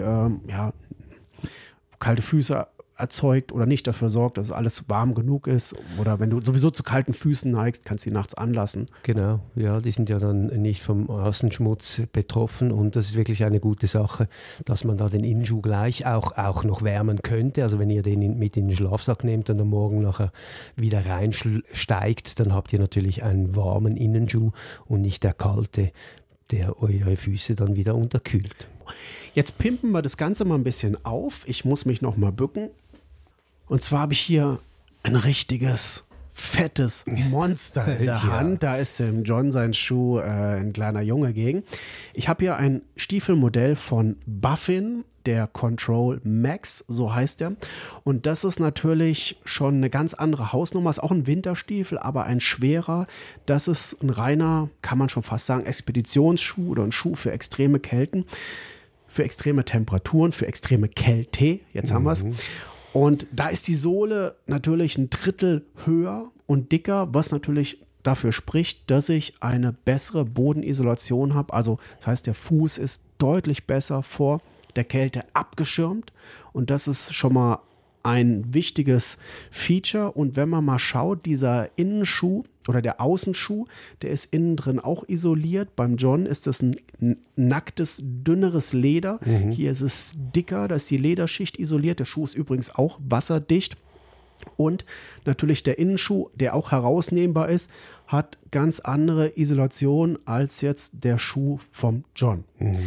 kalte Füße erzeugt oder nicht dafür sorgt, dass es alles warm genug ist oder wenn du sowieso zu kalten Füßen neigst, kannst du die nachts anlassen. Genau, ja, die sind ja dann nicht vom Außenschmutz betroffen und das ist wirklich eine gute Sache, dass man da den Innenschuh gleich auch noch wärmen könnte. Also wenn ihr den mit in den Schlafsack nehmt und am Morgen nachher wieder reinsteigt, dann habt ihr natürlich einen warmen Innenschuh und nicht der kalte, der eure Füße dann wieder unterkühlt. Jetzt pimpen wir das Ganze mal ein bisschen auf. Ich muss mich noch mal bücken. Und zwar habe ich hier ein richtiges fettes Monster in der Hand. Da ist dem John sein Schuh ein kleiner Junge gegen. Ich habe hier ein Stiefelmodell von Buffin, der Control Max, so heißt der. Und das ist natürlich schon eine ganz andere Hausnummer. Ist auch ein Winterstiefel, aber ein schwerer. Das ist ein reiner, kann man schon fast sagen, Expeditionsschuh oder ein Schuh für extreme Kälten, für extreme Temperaturen, für extreme Kälte. Jetzt haben wir es. Und da ist die Sohle natürlich ein Drittel höher und dicker, was natürlich dafür spricht, dass ich eine bessere Bodenisolation habe. Also das heißt, der Fuß ist deutlich besser vor der Kälte abgeschirmt. Und das ist schon mal ein wichtiges Feature. Und wenn man mal schaut, dieser Innenschuh oder der Außenschuh, der ist innen drin auch isoliert. Beim John ist das ein nacktes, dünneres Leder. Hier ist es dicker, da ist die Lederschicht isoliert. Der Schuh ist übrigens auch wasserdicht. Und natürlich der Innenschuh, der auch herausnehmbar ist, hat ganz andere Isolation als jetzt der Schuh vom John.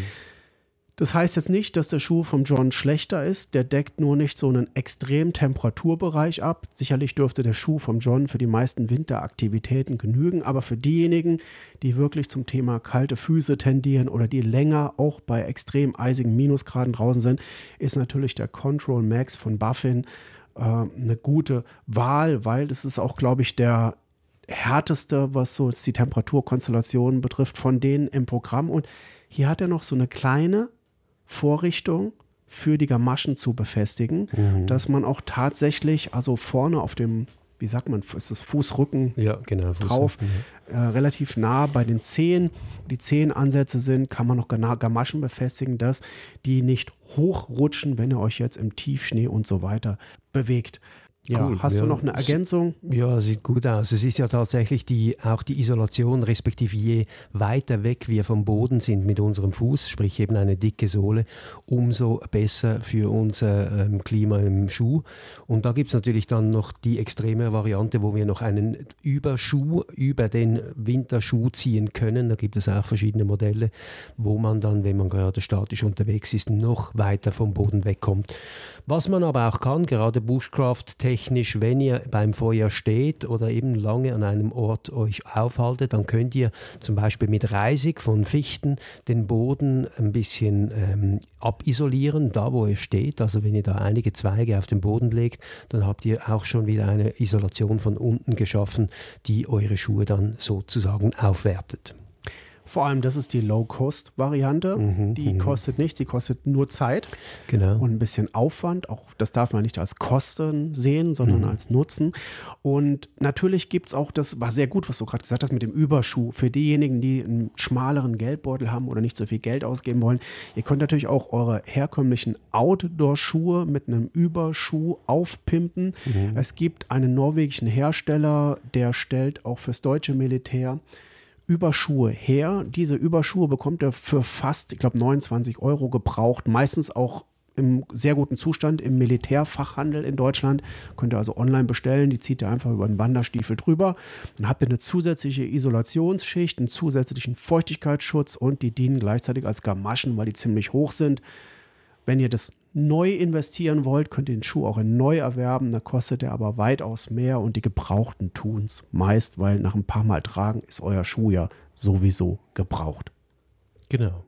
Das heißt jetzt nicht, dass der Schuh vom John schlechter ist. Der deckt nur nicht so einen extremen Temperaturbereich ab. Sicherlich dürfte der Schuh vom John für die meisten Winteraktivitäten genügen. Aber für diejenigen, die wirklich zum Thema kalte Füße tendieren oder die länger auch bei extrem eisigen Minusgraden draußen sind, ist natürlich der Control Max von Buffin eine gute Wahl, weil das ist auch, glaube ich, der härteste, was so die Temperaturkonstellationen betrifft, von denen im Programm. Und hier hat er noch so eine kleine Vorrichtung für die Gamaschen zu befestigen, dass man auch tatsächlich, also vorne auf dem, wie sagt man, ist das Fußrücken drauf, relativ nah bei den Zehen, die Zehenansätze sind, kann man noch Gamaschen befestigen, dass die nicht hochrutschen, wenn ihr euch jetzt im Tiefschnee und so weiter bewegt. Ja, cool. Hast du noch eine Ergänzung? Ja, sieht gut aus. Es ist ja tatsächlich auch die Isolation, respektive je weiter weg wir vom Boden sind mit unserem Fuß, sprich eben eine dicke Sohle, umso besser für unser Klima im Schuh. Und da gibt es natürlich dann noch die extreme Variante, wo wir noch einen Überschuh über den Winterschuh ziehen können. Da gibt es auch verschiedene Modelle, wo man dann, wenn man gerade statisch unterwegs ist, noch weiter vom Boden wegkommt. Was man aber auch kann, gerade Bushcraft-technisch, wenn ihr beim Feuer steht oder eben lange an einem Ort euch aufhaltet, dann könnt ihr zum Beispiel mit Reisig von Fichten den Boden ein bisschen abisolieren, da wo ihr steht. Also wenn ihr da einige Zweige auf den Boden legt, dann habt ihr auch schon wieder eine Isolation von unten geschaffen, die eure Schuhe dann sozusagen aufwertet. Vor allem, das ist die Low-Cost-Variante. Die kostet nichts, die kostet nur Zeit und ein bisschen Aufwand. Auch das darf man nicht als Kosten sehen, sondern als Nutzen. Und natürlich gibt es auch, das war sehr gut, was du gerade gesagt hast, mit dem Überschuh. Für diejenigen, die einen schmaleren Geldbeutel haben oder nicht so viel Geld ausgeben wollen. Ihr könnt natürlich auch eure herkömmlichen Outdoor-Schuhe mit einem Überschuh aufpimpen. Es gibt einen norwegischen Hersteller, der stellt auch fürs deutsche Militär Überschuhe her. Diese Überschuhe bekommt er für fast, ich glaube, 29 € gebraucht. Meistens auch im sehr guten Zustand im Militärfachhandel in Deutschland. Könnt ihr also online bestellen. Die zieht ihr einfach über einen Wanderstiefel drüber. Dann habt ihr eine zusätzliche Isolationsschicht, einen zusätzlichen Feuchtigkeitsschutz und die dienen gleichzeitig als Gamaschen, weil die ziemlich hoch sind. Wenn ihr das neu investieren wollt, könnt ihr den Schuh auch in neu erwerben. Da kostet er aber weitaus mehr und die Gebrauchten tun es meist, weil nach ein paar Mal tragen ist euer Schuh ja sowieso gebraucht. Genau.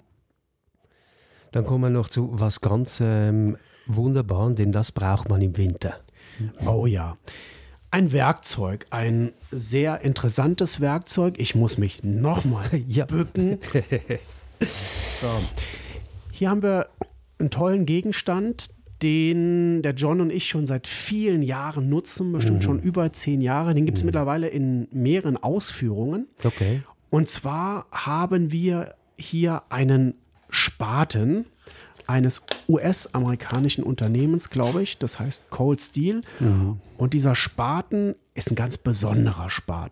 Dann kommen wir noch zu was ganz Wunderbaren, denn das braucht man im Winter. Oh ja. Ein Werkzeug, ein sehr interessantes Werkzeug. Ich muss mich nochmal bücken. So. Hier haben wir einen tollen Gegenstand, den der John und ich schon seit vielen Jahren nutzen, bestimmt schon über 10 Jahre. Den gibt es mittlerweile in mehreren Ausführungen. Okay. Und zwar haben wir hier einen Spaten eines US-amerikanischen Unternehmens, glaube ich. Das heißt Cold Steel. Und dieser Spaten ist ein ganz besonderer Spaten.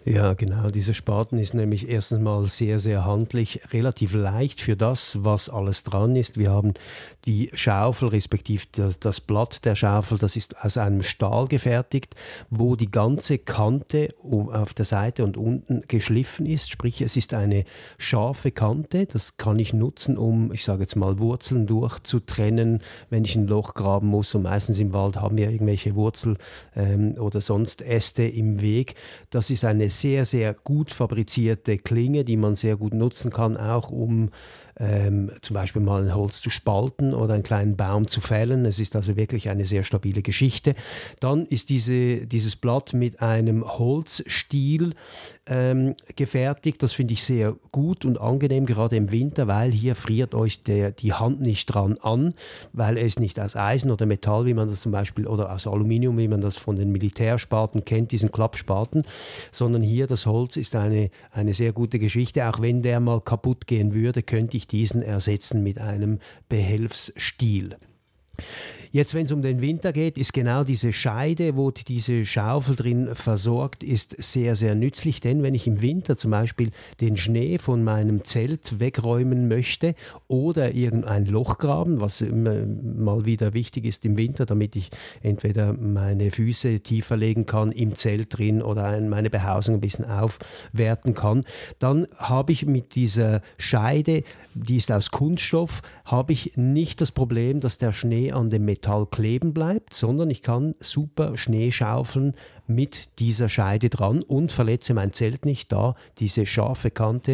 Ja, genau. Dieser Spaten ist nämlich erstens mal sehr, sehr handlich, relativ leicht für das, was alles dran ist. Wir haben die Schaufel, respektive das Blatt der Schaufel, das ist aus einem Stahl gefertigt, wo die ganze Kante auf der Seite und unten geschliffen ist. Sprich, es ist eine scharfe Kante. Das kann ich nutzen, um, ich sage jetzt mal, Wurzeln durchzutrennen, wenn ich ein Loch graben muss. Und meistens im Wald haben wir irgendwelche Wurzel oder sonst Äste im Weg. Das ist eine sehr, sehr gut fabrizierte Klinge, die man sehr gut nutzen kann, auch um zum Beispiel mal ein Holz zu spalten oder einen kleinen Baum zu fällen. Es ist also wirklich eine sehr stabile Geschichte. Dann ist dieses Blatt mit einem Holzstiel gefertigt. Das finde ich sehr gut und angenehm, gerade im Winter, weil hier friert euch die Hand nicht dran an, weil er ist nicht aus Eisen oder Metall, wie man das zum Beispiel, oder aus Aluminium, wie man das von den Militärspaten kennt, diesen Klappspaten, sondern hier das Holz ist eine sehr gute Geschichte. Auch wenn der mal kaputt gehen würde, könnte ich diesen ersetzen mit einem Behelfsstiel. Jetzt, wenn es um den Winter geht, ist genau diese Scheide, wo diese Schaufel drin versorgt, ist sehr, sehr nützlich. Denn wenn ich im Winter zum Beispiel den Schnee von meinem Zelt wegräumen möchte oder irgendein Loch graben, was immer mal wieder wichtig ist im Winter, damit ich entweder meine Füße tiefer legen kann im Zelt drin oder meine Behausung ein bisschen aufwerten kann, dann habe ich mit dieser Scheide, die ist aus Kunststoff, habe ich nicht das Problem, dass der Schnee an dem Metall kleben bleibt, sondern ich kann super Schnee schaufeln mit dieser Scheide dran und verletze mein Zelt nicht, da diese scharfe Kante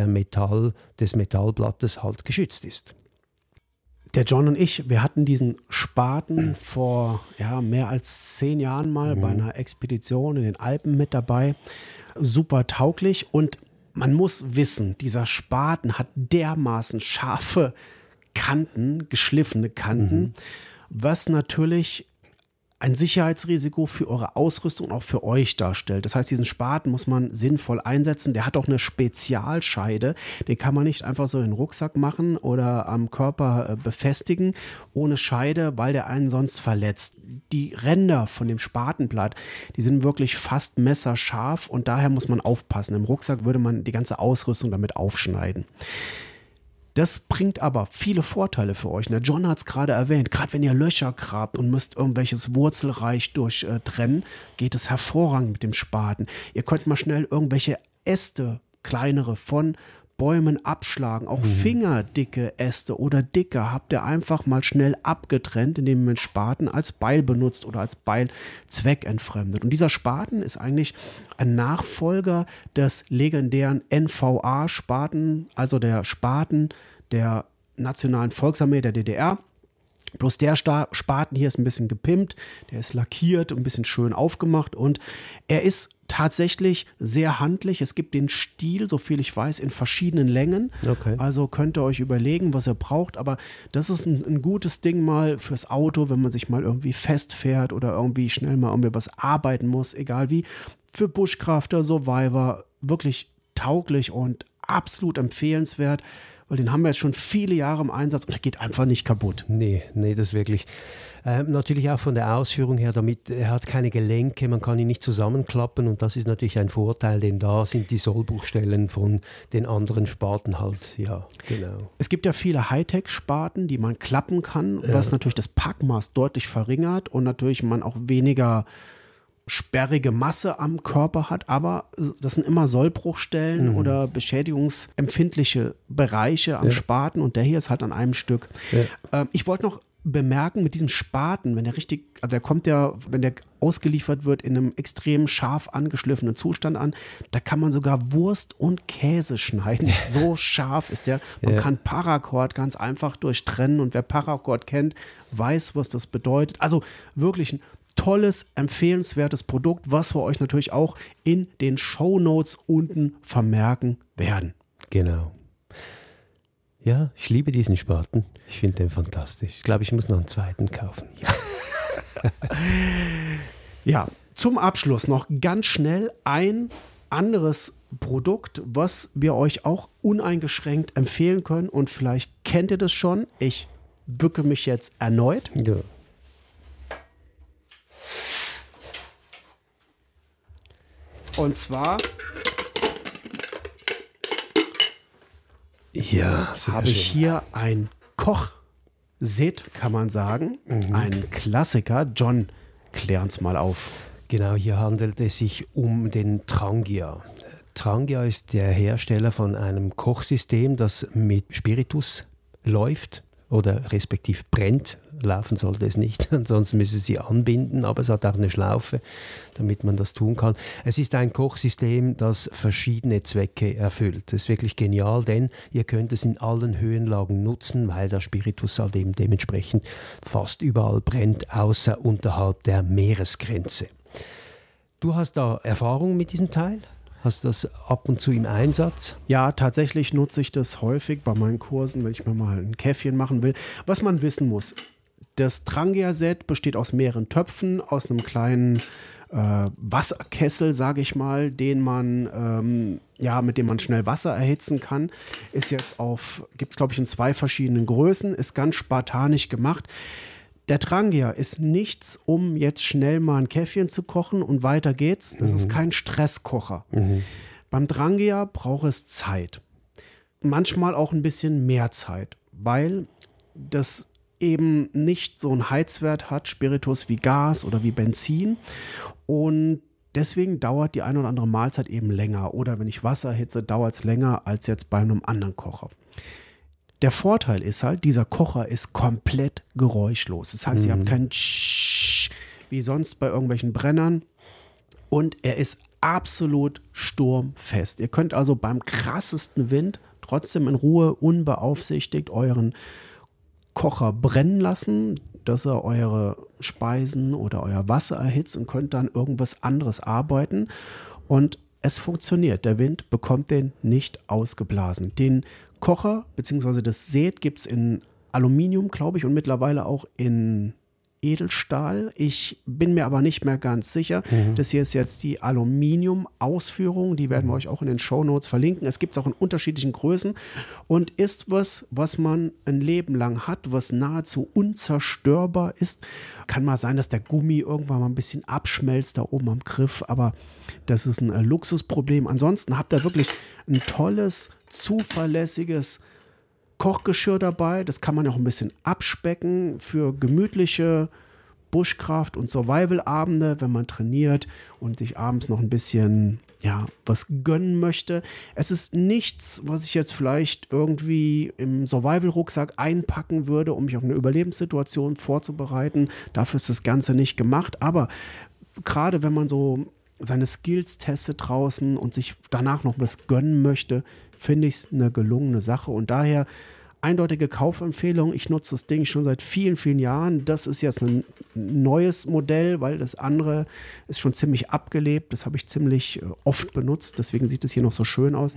des Metallblattes halt geschützt ist. Der John und ich, wir hatten diesen Spaten vor mehr als 10 Jahren mal bei einer Expedition in den Alpen mit dabei. Super tauglich, und man muss wissen, dieser Spaten hat dermaßen scharfe Kanten, geschliffene Kanten, was natürlich ein Sicherheitsrisiko für eure Ausrüstung und auch für euch darstellt. Das heißt, diesen Spaten muss man sinnvoll einsetzen. Der hat auch eine Spezialscheide. Den kann man nicht einfach so in den Rucksack machen oder am Körper befestigen ohne Scheide, weil der einen sonst verletzt. Die Ränder von dem Spatenblatt, die sind wirklich fast messerscharf, und daher muss man aufpassen. Im Rucksack würde man die ganze Ausrüstung damit aufschneiden. Das bringt aber viele Vorteile für euch. Der John hat es gerade erwähnt, gerade wenn ihr Löcher grabt und müsst irgendwelches Wurzelreich durchtrennen, geht es hervorragend mit dem Spaten. Ihr könnt mal schnell irgendwelche Äste, kleinere, von Bäumen abschlagen. Auch fingerdicke Äste oder dicke habt ihr einfach mal schnell abgetrennt, indem ihr den Spaten als Beil benutzt oder als Beil zweckentfremdet. Und dieser Spaten ist eigentlich ein Nachfolger des legendären NVA-Spaten, also der Spaten der Nationalen Volksarmee der DDR. Bloß der Spaten hier ist ein bisschen gepimpt, der ist lackiert und ein bisschen schön aufgemacht, und er ist tatsächlich sehr handlich. Es gibt den Stiel, so viel ich weiß, in verschiedenen Längen. Okay. Also könnt ihr euch überlegen, was ihr braucht. Aber das ist ein gutes Ding mal fürs Auto, wenn man sich mal irgendwie festfährt oder irgendwie schnell mal irgendwie was arbeiten muss, egal wie. Für Bushcrafter, Survivor, wirklich tauglich und absolut empfehlenswert. Weil den haben wir jetzt schon viele Jahre im Einsatz und der geht einfach nicht kaputt. Nee, das wirklich. Natürlich auch von der Ausführung her, damit er hat keine Gelenke, man kann ihn nicht zusammenklappen, und das ist natürlich ein Vorteil, denn da sind die Sollbruchstellen von den anderen Spaten halt, ja, genau. Es gibt ja viele Hightech-Spaten, die man klappen kann, was natürlich das Packmaß deutlich verringert und natürlich man auch weniger sperrige Masse am Körper hat, aber das sind immer Sollbruchstellen oder beschädigungsempfindliche Bereiche am Spaten, und der hier ist halt an einem Stück. Ja. Ich wollte noch bemerken, mit diesem Spaten, wenn der richtig, also der kommt ja, wenn der ausgeliefert wird, in einem extrem scharf angeschliffenen Zustand an, da kann man sogar Wurst und Käse schneiden. So scharf ist der. Man kann Paracord ganz einfach durchtrennen, und wer Paracord kennt, weiß, was das bedeutet. Also wirklich ein tolles, empfehlenswertes Produkt, was wir euch natürlich auch in den Shownotes unten vermerken werden. Genau. Ja, ich liebe diesen Spaten. Ich finde den fantastisch. Ich glaube, ich muss noch einen zweiten kaufen. Ja, zum Abschluss noch ganz schnell ein anderes Produkt, was wir euch auch uneingeschränkt empfehlen können, und vielleicht kennt ihr das schon. Ich bücke mich jetzt erneut. Ja. Und zwar habe ich hier ein Kochset, kann man sagen. Ein Klassiker. John, klär uns mal auf. Genau, hier handelt es sich um den Trangia. Trangia ist der Hersteller von einem Kochsystem, das mit Spiritus läuft oder respektiv brennt. Laufen sollte es nicht, ansonsten müssen Sie anbinden, aber es hat auch eine Schlaufe, damit man das tun kann. Es ist ein Kochsystem, das verschiedene Zwecke erfüllt. Das ist wirklich genial, denn ihr könnt es in allen Höhenlagen nutzen, weil der Spiritus halt eben dementsprechend fast überall brennt, außer unterhalb der Meeresgrenze. Du hast da Erfahrung mit diesem Teil? Hast du das ab und zu im Einsatz? Ja, tatsächlich nutze ich das häufig bei meinen Kursen, wenn ich mir mal ein Käffchen machen will. Was man wissen muss, das Trangia-Set besteht aus mehreren Töpfen, aus einem kleinen Wasserkessel, sage ich mal, mit dem man schnell Wasser erhitzen kann. Ist jetzt gibt es glaube ich in 2 verschiedenen Größen, ist ganz spartanisch gemacht. Der Trangia ist nichts, um jetzt schnell mal ein Käffchen zu kochen und weiter geht's. Das ist kein Stresskocher. Beim Trangia braucht es Zeit. Manchmal auch ein bisschen mehr Zeit, weil das eben nicht so einen Heizwert hat, Spiritus wie Gas oder wie Benzin. Und deswegen dauert die eine oder andere Mahlzeit eben länger. Oder wenn ich Wasser erhitze, dauert es länger als jetzt bei einem anderen Kocher. Der Vorteil ist halt, dieser Kocher ist komplett geräuschlos. Das heißt, ihr habt keinen Tsch wie sonst bei irgendwelchen Brennern. Und er ist absolut sturmfest. Ihr könnt also beim krassesten Wind trotzdem in Ruhe, unbeaufsichtigt euren Kocher brennen lassen, dass er eure Speisen oder euer Wasser erhitzt und könnt dann irgendwas anderes arbeiten. Und es funktioniert. Der Wind bekommt den nicht ausgeblasen. Den Kocher bzw. das Set gibt es in Aluminium, glaube ich, und mittlerweile auch in Edelstahl. Ich bin mir aber nicht mehr ganz sicher. Das hier ist jetzt die Aluminium-Ausführung. Die werden wir euch auch in den Shownotes verlinken. Es gibt es auch in unterschiedlichen Größen und ist was man ein Leben lang hat, was nahezu unzerstörbar ist. Kann mal sein, dass der Gummi irgendwann mal ein bisschen abschmelzt da oben am Griff, aber das ist ein Luxusproblem. Ansonsten habt ihr wirklich ein tolles, zuverlässiges Kochgeschirr dabei. Das kann man auch ein bisschen abspecken für gemütliche Bushcraft- und Survival-Abende, wenn man trainiert und sich abends noch ein bisschen was gönnen möchte. Es ist nichts, was ich jetzt vielleicht irgendwie im Survival-Rucksack einpacken würde, um mich auf eine Überlebenssituation vorzubereiten. Dafür ist das Ganze nicht gemacht. Aber gerade wenn man so seine Skills testet draußen und sich danach noch was gönnen möchte, finde ich es eine gelungene Sache und daher eindeutige Kaufempfehlung. Ich nutze das Ding schon seit vielen, vielen Jahren. Das ist jetzt ein neues Modell, weil das andere ist schon ziemlich abgelebt. Das habe ich ziemlich oft benutzt, deswegen sieht es hier noch so schön aus.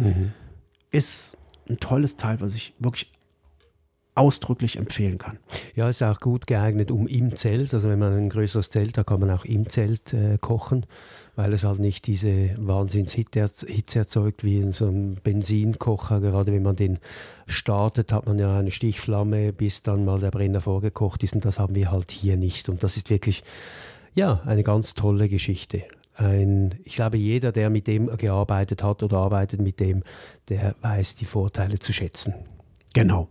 Ist ein tolles Teil, was ich wirklich ausdrücklich empfehlen kann. Ja, ist auch gut geeignet, um im Zelt, also wenn man ein größeres Zelt hat, kann man auch im Zelt kochen, weil es halt nicht diese Wahnsinnshitze erzeugt wie in so einem Benzinkocher. Gerade wenn man den startet, hat man ja eine Stichflamme, bis dann mal der Brenner vorgekocht ist und das haben wir halt hier nicht. Und das ist wirklich eine ganz tolle Geschichte. Ich glaube, jeder, der mit dem gearbeitet hat oder arbeitet mit dem, der weiß die Vorteile zu schätzen. Genau.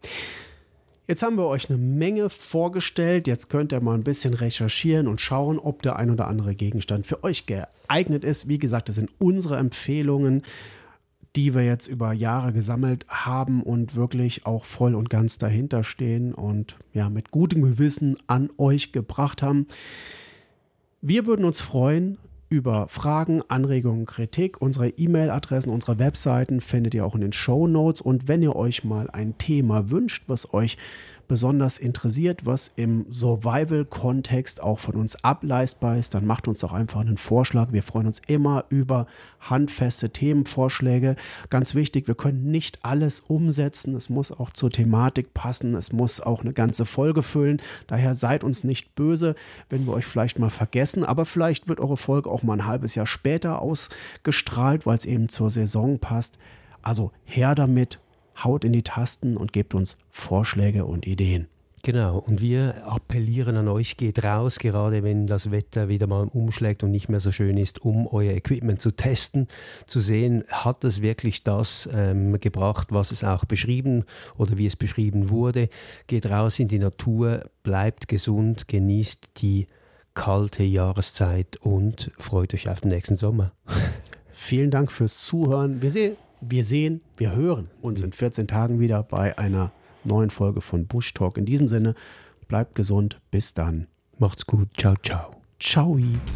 Jetzt haben wir euch eine Menge vorgestellt. Jetzt könnt ihr mal ein bisschen recherchieren und schauen, ob der ein oder andere Gegenstand für euch geeignet ist. Wie gesagt, das sind unsere Empfehlungen, die wir jetzt über Jahre gesammelt haben und wirklich auch voll und ganz dahinter stehen und mit gutem Gewissen an euch gebracht haben. Wir würden uns freuen über Fragen, Anregungen, Kritik. Unsere E-Mail-Adressen, unsere Webseiten findet ihr auch in den Shownotes. Und wenn ihr euch mal ein Thema wünscht, was euch besonders interessiert, was im Survival-Kontext auch von uns ableistbar ist, dann macht uns doch einfach einen Vorschlag. Wir freuen uns immer über handfeste Themenvorschläge. Ganz wichtig, wir können nicht alles umsetzen. Es muss auch zur Thematik passen. Es muss auch eine ganze Folge füllen. Daher seid uns nicht böse, wenn wir euch vielleicht mal vergessen. Aber vielleicht wird eure Folge auch mal ein halbes Jahr später ausgestrahlt, weil es eben zur Saison passt. Also her damit. Haut in die Tasten und gebt uns Vorschläge und Ideen. Genau, und wir appellieren an euch, geht raus, gerade wenn das Wetter wieder mal umschlägt und nicht mehr so schön ist, um euer Equipment zu testen, zu sehen, hat es wirklich das gebracht, was es auch beschrieben oder wie es beschrieben wurde. Geht raus in die Natur, bleibt gesund, genießt die kalte Jahreszeit und freut euch auf den nächsten Sommer. Vielen Dank fürs Zuhören. Wir hören uns in 14 Tagen wieder bei einer neuen Folge von Bush Talk. In diesem Sinne, bleibt gesund. Bis dann. Macht's gut. Ciao, ciao. Ciao.